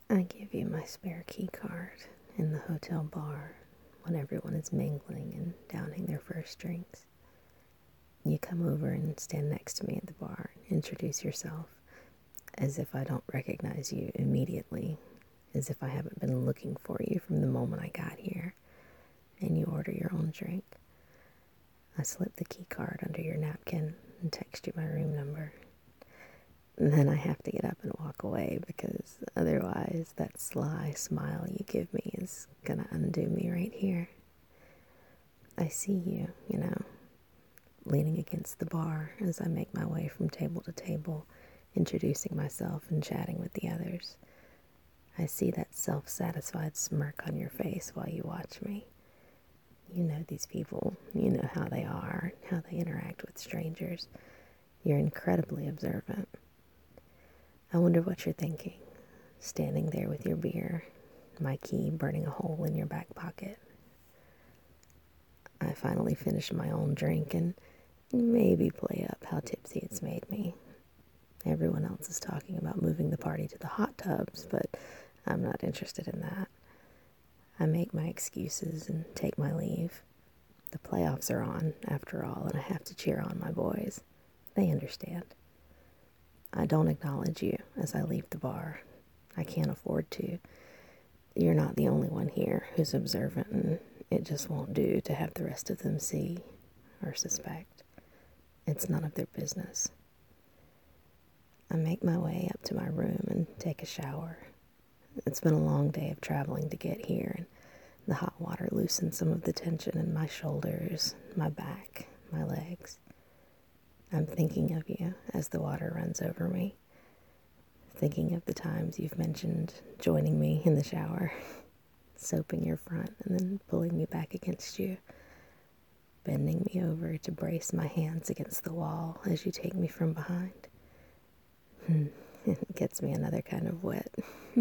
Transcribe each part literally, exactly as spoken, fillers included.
I give you my spare key card in the hotel bar when everyone is mingling and downing their first drinks. You come over and stand next to me at the bar and introduce yourself as if I don't recognize you immediately, as if I haven't been looking for you from the moment I got here, and you order your own drink. I slip the key card under your napkin and text you my room number. And then I have to get up and walk away because otherwise that sly smile you give me is gonna undo me right here. I see you, you know, leaning against the bar as I make my way from table to table, introducing myself and chatting with the others. I see that self-satisfied smirk on your face while you watch me. You know these people, you know how they are, how they interact with strangers. You're incredibly observant. I wonder what you're thinking, standing there with your beer, my key burning a hole in your back pocket. I finally finish my own drink and maybe play up how tipsy it's made me. Everyone else is talking about moving the party to the hot tubs, but I'm not interested in that. I make my excuses and take my leave. The playoffs are on, after all, and I have to cheer on my boys. They understand. I don't acknowledge you as I leave the bar. I can't afford to. You're not the only one here who's observant, and it just won't do to have the rest of them see or suspect. It's none of their business. I make my way up to my room and take a shower. It's been a long day of traveling to get here, and the hot water loosens some of the tension in my shoulders, my back, my legs. I'm thinking of you as the water runs over me, thinking of the times you've mentioned joining me in the shower, soaping your front and then pulling me back against you, bending me over to brace my hands against the wall as you take me from behind. It gets me another kind of wet.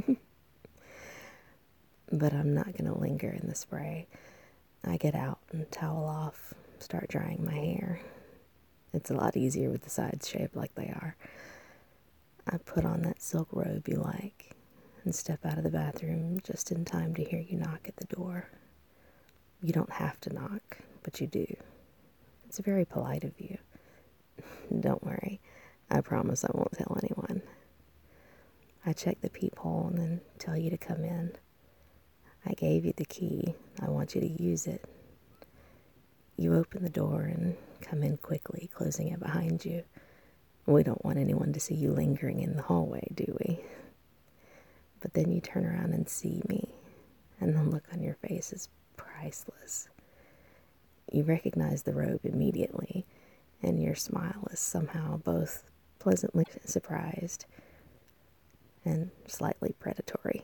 But I'm not going to linger in the spray. I get out and towel off, start drying my hair. It's a lot easier with the sides shaped like they are. I put on that silk robe you like and step out of the bathroom just in time to hear you knock at the door. You don't have to knock, but you do. It's very polite of you. Don't worry. I promise I won't tell anyone. I check the peephole and then tell you to come in. I gave you the key. I want you to use it. You open the door and come in quickly, closing it behind you. We don't want anyone to see you lingering in the hallway, do we? But then you turn around and see me, and the look on your face is priceless. You recognize the robe immediately, and your smile is somehow both pleasantly surprised and slightly predatory.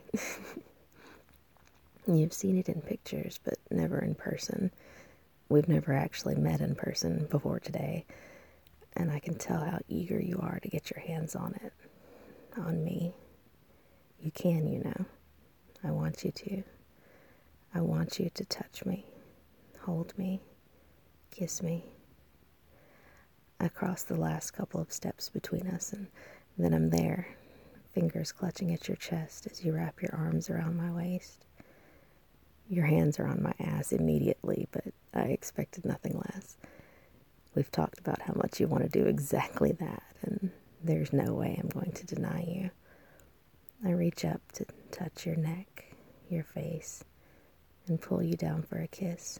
You've seen it in pictures, but never in person. We've never actually met in person before today, and I can tell how eager you are to get your hands on it, on me. You can, you know. I want you to. I want you to touch me, hold me, kiss me. I cross the last couple of steps between us, and then I'm there, fingers clutching at your chest as you wrap your arms around my waist. Your hands are on my ass immediately, but I expected nothing less. We've talked about how much you want to do exactly that, and there's no way I'm going to deny you. I reach up to touch your neck, your face, and pull you down for a kiss.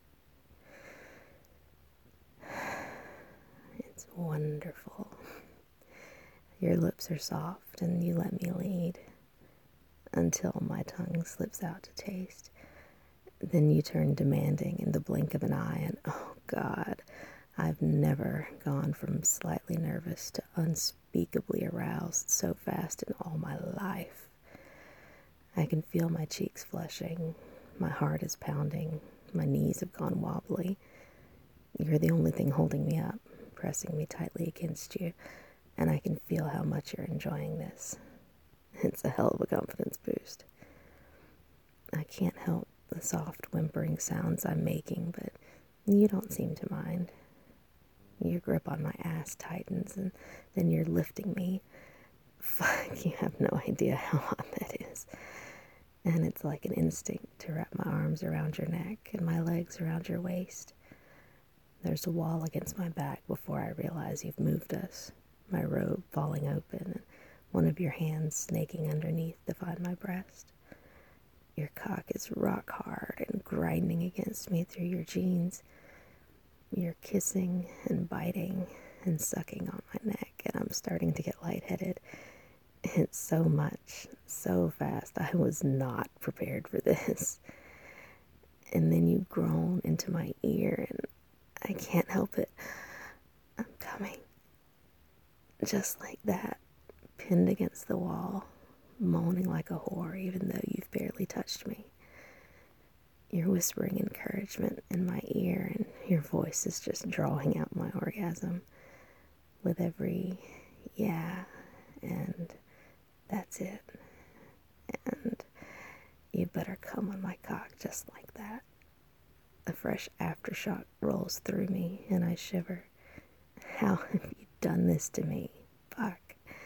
It's wonderful. Your lips are soft, and you let me lead until my tongue slips out to taste. Then you turn demanding in the blink of an eye, and oh God, I've never gone from slightly nervous to unspeakably aroused so fast in all my life. I can feel my cheeks flushing, my heart is pounding, my knees have gone wobbly. You're the only thing holding me up, pressing me tightly against you, and I can feel how much you're enjoying this. It's a hell of a confidence boost. I can't help the soft whimpering sounds I'm making, but you don't seem to mind. Your grip on my ass tightens, and then you're lifting me. You have no idea how hot that is. And it's like an instinct to wrap my arms around your neck and my legs around your waist. There's a wall against my back before I realize you've moved us, my robe falling open and one of your hands snaking underneath to find my breast. Your cock is rock hard and grinding against me through your jeans. You're kissing and biting and sucking on my neck, and I'm starting to get lightheaded. It's so much, so fast. I was not prepared for this. And then you groan into my ear, and I can't help it. I'm coming. Just like that, pinned against the wall, moaning like a whore even though you've barely touched me. You're whispering encouragement in my ear, and your voice is just drawing out my orgasm with every yeah, and that's it. And you better come on my cock just like that. A fresh aftershock rolls through me, and I shiver. How have you done this to me? Fuck.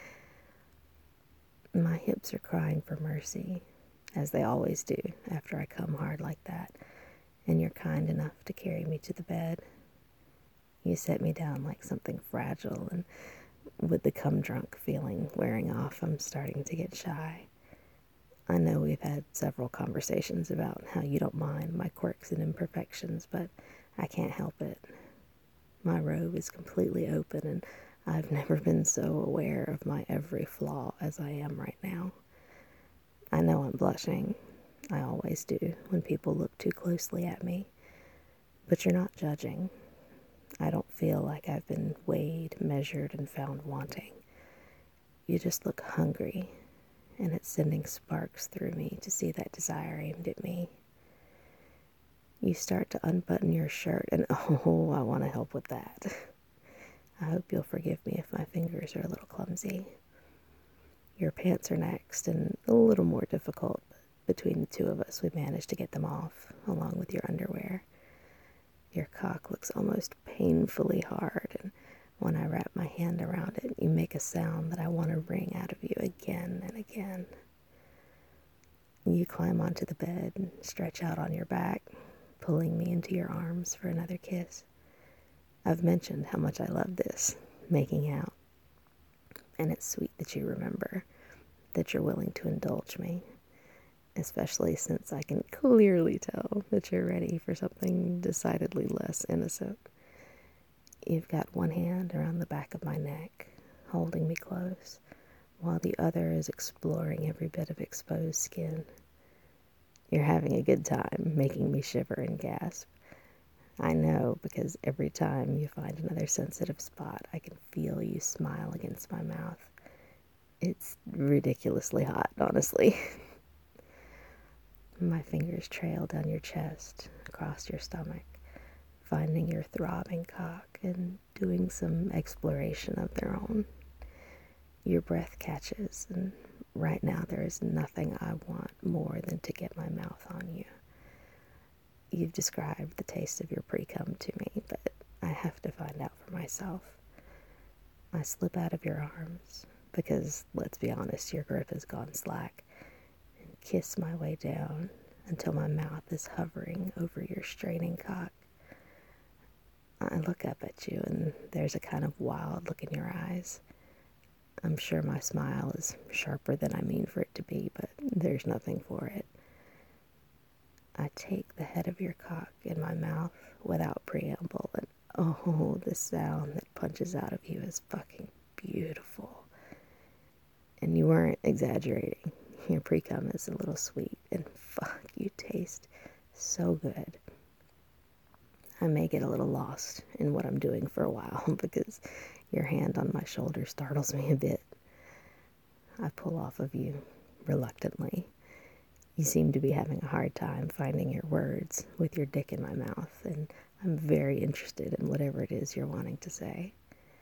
My hips are crying for mercy, as they always do after I come hard like that, and you're kind enough to carry me to the bed. You set me down like something fragile, and with the cum-drunk feeling wearing off, I'm starting to get shy. I know we've had several conversations about how you don't mind my quirks and imperfections, but I can't help it. My robe is completely open, and I've never been so aware of my every flaw as I am right now. I know I'm blushing. I always do when people look too closely at me. But you're not judging. I don't feel like I've been weighed, measured, and found wanting. You just look hungry, and it's sending sparks through me to see that desire aimed at me. You start to unbutton your shirt, and oh, I want to help with that. I hope you'll forgive me if my fingers are a little clumsy. Your pants are next, and a little more difficult, but between the two of us, we managed to get them off, along with your underwear. Your cock looks almost painfully hard, and when I wrap my hand around it, you make a sound that I want to wring out of you again and again. You climb onto the bed and stretch out on your back, pulling me into your arms for another kiss. I've mentioned how much I love this, making out, and it's sweet that you remember, that you're willing to indulge me, especially since I can clearly tell that you're ready for something decidedly less innocent. You've got one hand around the back of my neck, holding me close, while the other is exploring every bit of exposed skin. You're having a good time, making me shiver and gasp. I know, because every time you find another sensitive spot, I can feel you smile against my mouth. It's ridiculously hot, honestly. My fingers trail down your chest, across your stomach, finding your throbbing cock and doing some exploration of their own. Your breath catches, and right now there is nothing I want more than to get my mouth on you. You've described the taste of your pre-cum to me, but I have to find out for myself. I slip out of your arms, because, let's be honest, your grip has gone slack, and kiss my way down until my mouth is hovering over your straining cock. I look up at you, and there's a kind of wild look in your eyes. I'm sure my smile is sharper than I mean for it to be, but there's nothing for it. I take the head of your cock in my mouth without preamble, and oh, the sound that punches out of you is fucking beautiful. And you weren't exaggerating. Your pre-cum is a little sweet, and fuck, you taste so good. I may get a little lost in what I'm doing for a while because your hand on my shoulder startles me a bit. I pull off of you reluctantly. You seem to be having a hard time finding your words with your dick in my mouth, and I'm very interested in whatever it is you're wanting to say.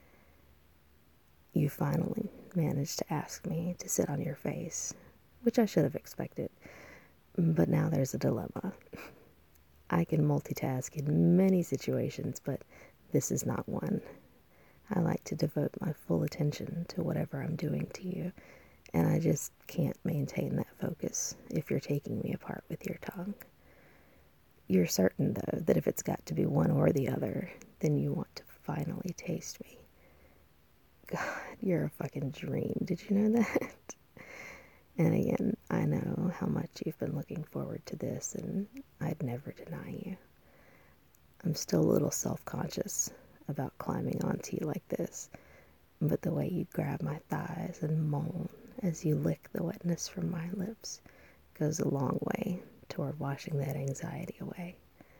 You finally managed to ask me to sit on your face, which I should have expected, but now there's a dilemma. I can multitask in many situations, but this is not one. I like to devote my full attention to whatever I'm doing to you, And I just can't maintain that focus if you're taking me apart with your tongue. You're certain, though, that if it's got to be one or the other, then you want to finally taste me. God, you're a fucking dream. Did you know that? And again, I know how much you've been looking forward to this, and I'd never deny you. I'm still a little self-conscious about climbing onto you like this, but the way you grab my thighs and moan as you lick the wetness from my lips goes a long way toward washing that anxiety away.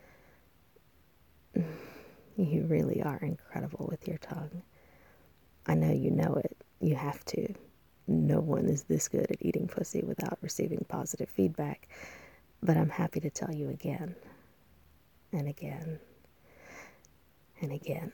You really are incredible with your tongue. I know you know it. You have to. No one is this good at eating pussy without receiving positive feedback, but I'm happy to tell you again, and again, and again.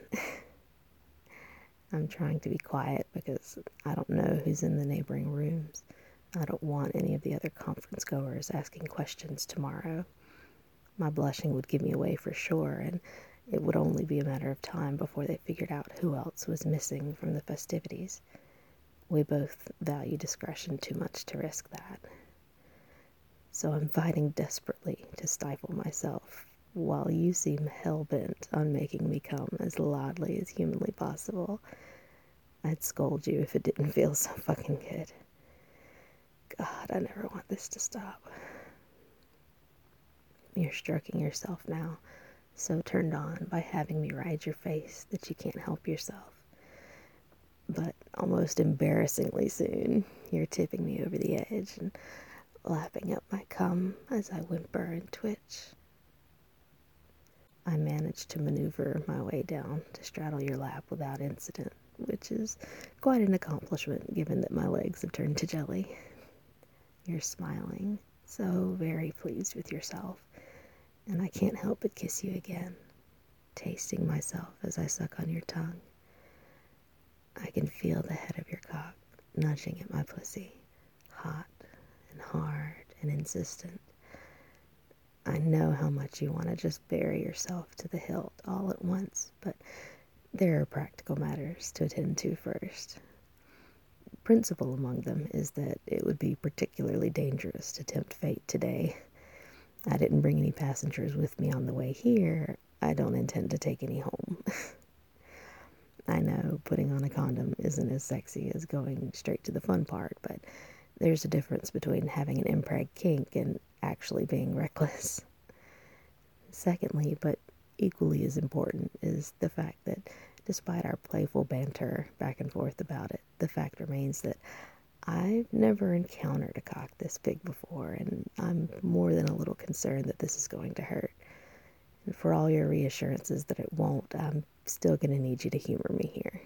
I'm trying to be quiet because I don't know who's in the neighboring rooms. I don't want any of the other conference goers asking questions tomorrow. My blushing would give me away for sure, and it would only be a matter of time before they figured out who else was missing from the festivities. We both value discretion too much to risk that. So I'm fighting desperately to stifle myself, while you seem hell-bent on making me come as loudly as humanly possible. I'd scold you if it didn't feel so fucking good. God, I never want this to stop. You're stroking yourself now, so turned on by having me ride your face that you can't help yourself. But almost embarrassingly soon, you're tipping me over the edge and lapping up my cum as I whimper and twitch. I manage to maneuver my way down to straddle your lap without incident, which is quite an accomplishment given that my legs have turned to jelly. You're smiling, so very pleased with yourself, and I can't help but kiss you again, tasting myself as I suck on your tongue. I can feel the head of your cock nudging at my pussy, hot and hard and insistent. I know how much you want to just bury yourself to the hilt all at once, but there are practical matters to attend to first. Principal among them is that it would be particularly dangerous to tempt fate today. I didn't bring any passengers with me on the way here. I don't intend to take any home. I know putting on a condom isn't as sexy as going straight to the fun part, but there's a difference between having an impreg kink and actually being reckless. Secondly, but equally as important, is the fact that despite our playful banter back and forth about it, the fact remains that I've never encountered a cock this big before, and I'm more than a little concerned that this is going to hurt. And for all your reassurances that it won't, I'm still going to need you to humor me here.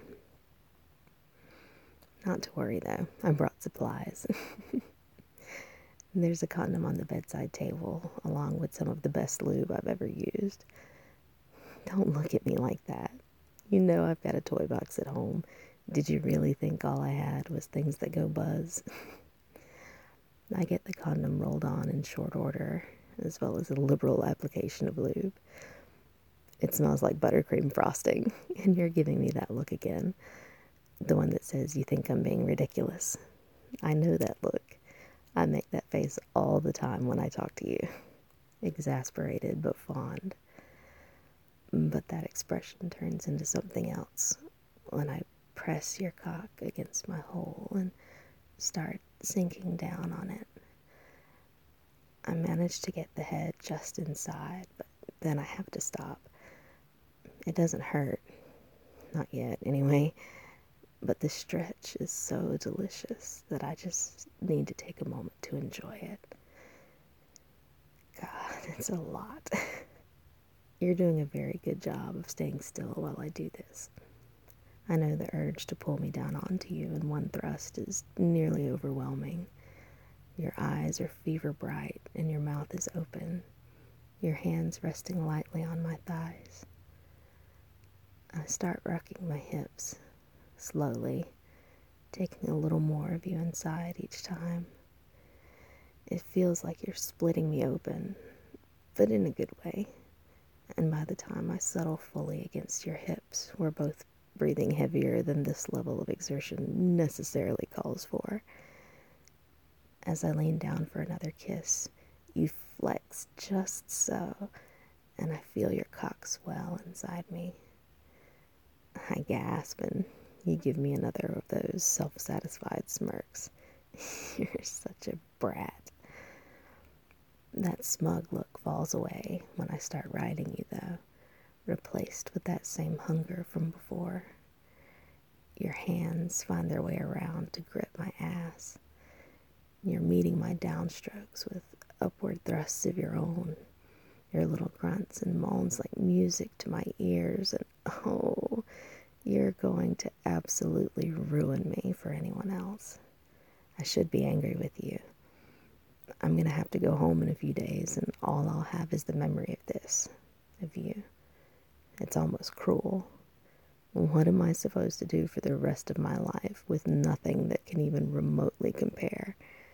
Not to worry, though. I brought supplies. There's a condom on the bedside table, along with some of the best lube I've ever used. Don't look at me like that. You know I've got a toy box at home. Did you really think all I had was things that go buzz? I get the condom rolled on in short order, as well as a liberal application of lube. It smells like buttercream frosting, and you're giving me that look again. The one that says you think I'm being ridiculous. I know that look. I make that face all the time when I talk to you. Exasperated but fond. But that expression turns into something else when I press your cock against my hole and start sinking down on it. I manage to get the head just inside, but then I have to stop. It doesn't hurt. Not yet, anyway. But the stretch is so delicious that I just need to take a moment to enjoy it. God, it's a lot. You're doing a very good job of staying still while I do this. I know the urge to pull me down onto you in one thrust is nearly overwhelming. Your eyes are fever bright and your mouth is open, your hands resting lightly on my thighs. I start rocking my hips, slowly, taking a little more of you inside each time. It feels like you're splitting me open, but in a good way. And by the time I settle fully against your hips, we're both breathing heavier than this level of exertion necessarily calls for. As I lean down for another kiss, you flex just so, and I feel your cock swell inside me. I gasp, and you give me another of those self-satisfied smirks. You're such a brat. That smug look falls away when I start riding you, though, replaced with that same hunger from before. Your hands find their way around to grip my ass. You're meeting my downstrokes with upward thrusts of your own, your little grunts and moans like music to my ears, and oh, you're going to absolutely ruin me for anyone else. I should be angry with you. I'm going to have to go home in a few days, and all I'll have is the memory of this, of you. It's almost cruel. What am I supposed to do for the rest of my life with nothing that can even remotely compare?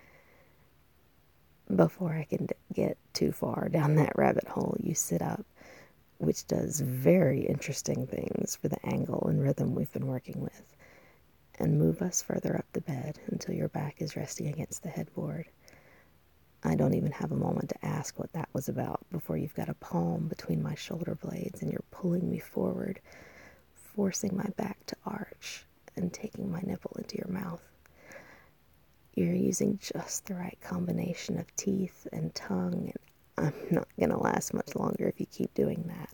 Before I can get too far down that rabbit hole, you sit up, which does very interesting things for the angle and rhythm we've been working with, and move us further up the bed until your back is resting against the headboard. I don't even have a moment to ask what that was about before you've got a palm between my shoulder blades and you're pulling me forward, forcing my back to arch and taking my nipple into your mouth. You're using just the right combination of teeth and tongue, and I'm not going to last much longer if you keep doing that.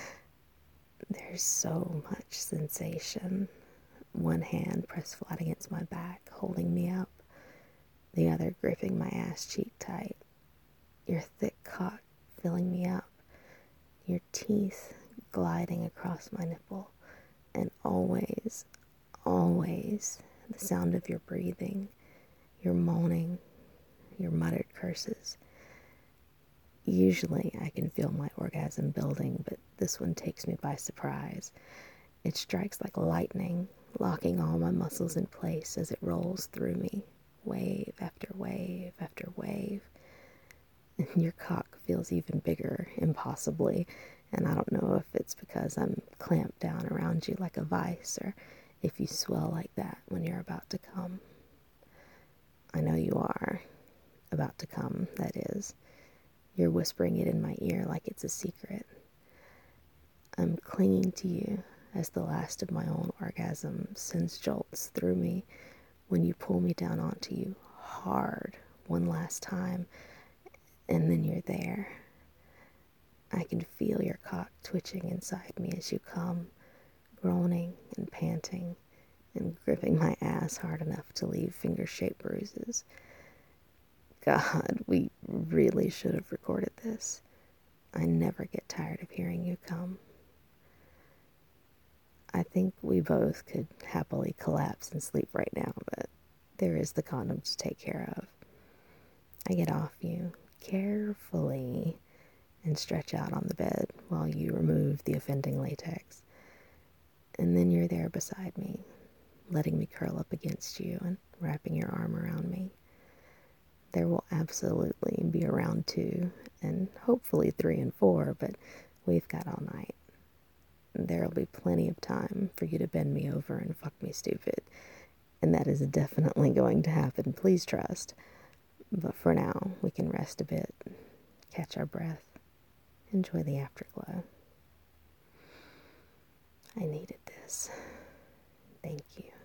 There's so much sensation. One hand pressed flat against my back, holding me up, the other gripping my ass cheek tight. Your thick cock filling me up, your teeth gliding across my nipple, and always, always the sound of your breathing, your moaning, your muttered curses. Usually I can feel my orgasm building, but this one takes me by surprise. It strikes like lightning, locking all my muscles in place as it rolls through me, wave after wave after wave. And your cock feels even bigger, impossibly, and I don't know if it's because I'm clamped down around you like a vice, or if you swell like that when you're about to come. I know you are about to come, that is. You're whispering it in my ear like it's a secret. I'm clinging to you as the last of my own orgasm sends jolts through me when you pull me down onto you hard one last time, and then you're there. I can feel your cock twitching inside me as you come, groaning and panting, and gripping my ass hard enough to leave finger-shaped bruises. God, we really should have recorded this. I never get tired of hearing you come. I think we both could happily collapse and sleep right now, but there is the condom to take care of. I get off you carefully and stretch out on the bed while you remove the offending latex. And then you're there beside me, letting me curl up against you and wrapping your arm around me. There will absolutely be a round two, and hopefully three and four, but we've got all night. There'll be plenty of time for you to bend me over and fuck me stupid, and that is definitely going to happen, please trust. But for now, we can rest a bit, catch our breath, enjoy the afterglow. I needed this. Thank you.